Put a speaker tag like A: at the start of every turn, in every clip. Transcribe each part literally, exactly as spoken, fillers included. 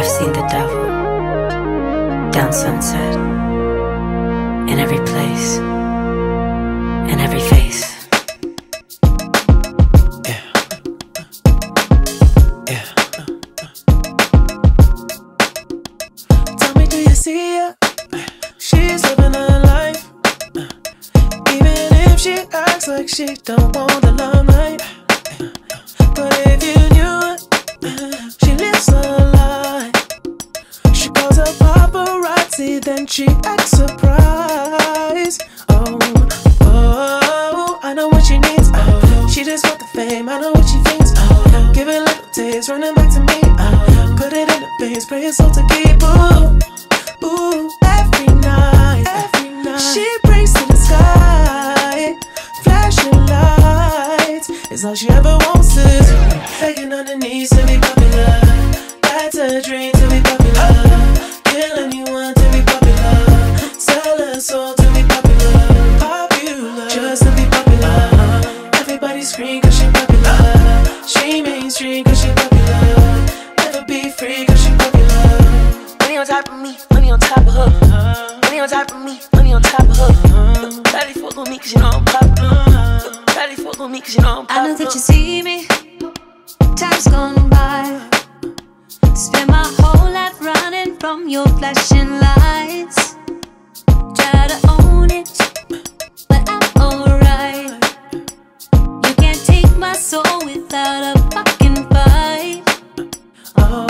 A: I've seen the devil down Sunset, in every place, in every face.
B: Yeah. Yeah. Tell me, do you see her? She's living her life, even if she acts like she don't want the limelight. But if you knew it, she lives her life. She calls her paparazzi, then she acts surprised. Oh, oh, I know what she needs. Oh, she just want the fame, I know what she thinks. Oh, give it a little taste, running back to me. Oh, put it in the veins, pray it's all to keep. Ooh, ooh, every night, every night. She prays to the sky, flashing lights. It's all she ever wants is begging on her knees to be popular. That's a dream, to be popular. Kill anyone to be popular. Sell her soul to be popular. Popular, just to be popular. Everybody scream cause she popular. She mainstream cause she popular. Never be free cause she popular. Money on top of me, money on top of her. Money on top of me, money on top of her. Daddy fuck with me cause you know I'm popular. Daddy fuck with me cause you know I'm popular.
C: I know that you see me, time's gone by. Spend my whole life running from your flashing lights. Try to own it, but I'm alright. You can't take my soul without a fucking fight.
B: Oh,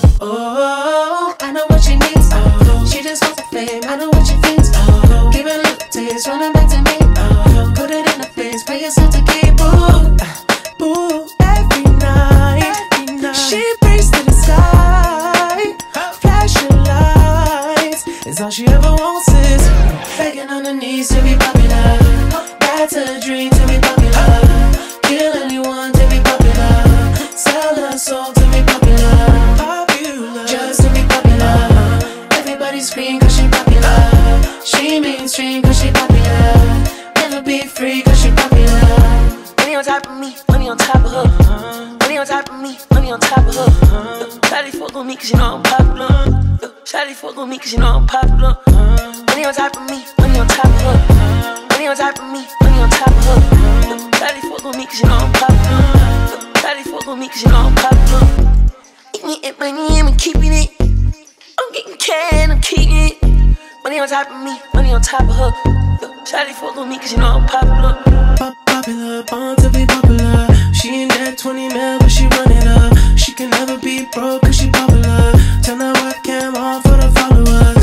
B: oh, I know what she needs. Oh, she just wants the fame, I know what she thinks. Oh, give it a little taste, running back to me. Oh, put it in her face, pray yourself to keep. Ooh, ooh, every night, every night. She prays to the sky, flashing lights. It's all she ever wants is begging on her knees to be popular. That's a dream, to be popular. Kill anyone to be popular. Sell her soul to be popular. Popular, just to be popular. Everybody scream cause she popular. She mainstream cause she popular. Never be free cause she popular. Money on top of me, money on top of her. Money on top of me, money on top of her. Shawty fuck with me cause you know I'm popular. Shawty fuck with me cause you know I'm popular. Money on top of me, money on top of her. Money on top of me, money on top of her. Shawty fuck with me cause you know I'm popular. Shawty fuck with me cause you know I'm popular. Eating it, money, I'm keeping it. I'm getting cash, I'm keeping it. Money on top of me, money on top of her. Shawty fuck with me cause you know I'm popular. Pop popular, born to be popular. She ain't that twenty mil, but she run it up. She can never be broke cause she popular. Turn that webcam on for the followers.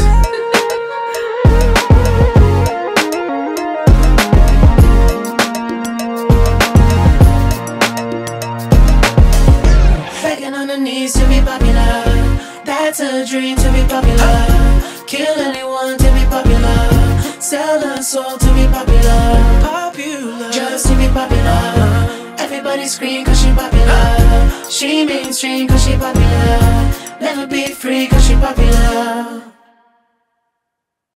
B: Begging on her knees to be popular. That's a dream, to be popular. Kill anyone to be popular. Sell her soul to be popular. Popular, just to be popular. Everybody scream cause she popular. She mainstream cause she popular. Never be free cause she popular.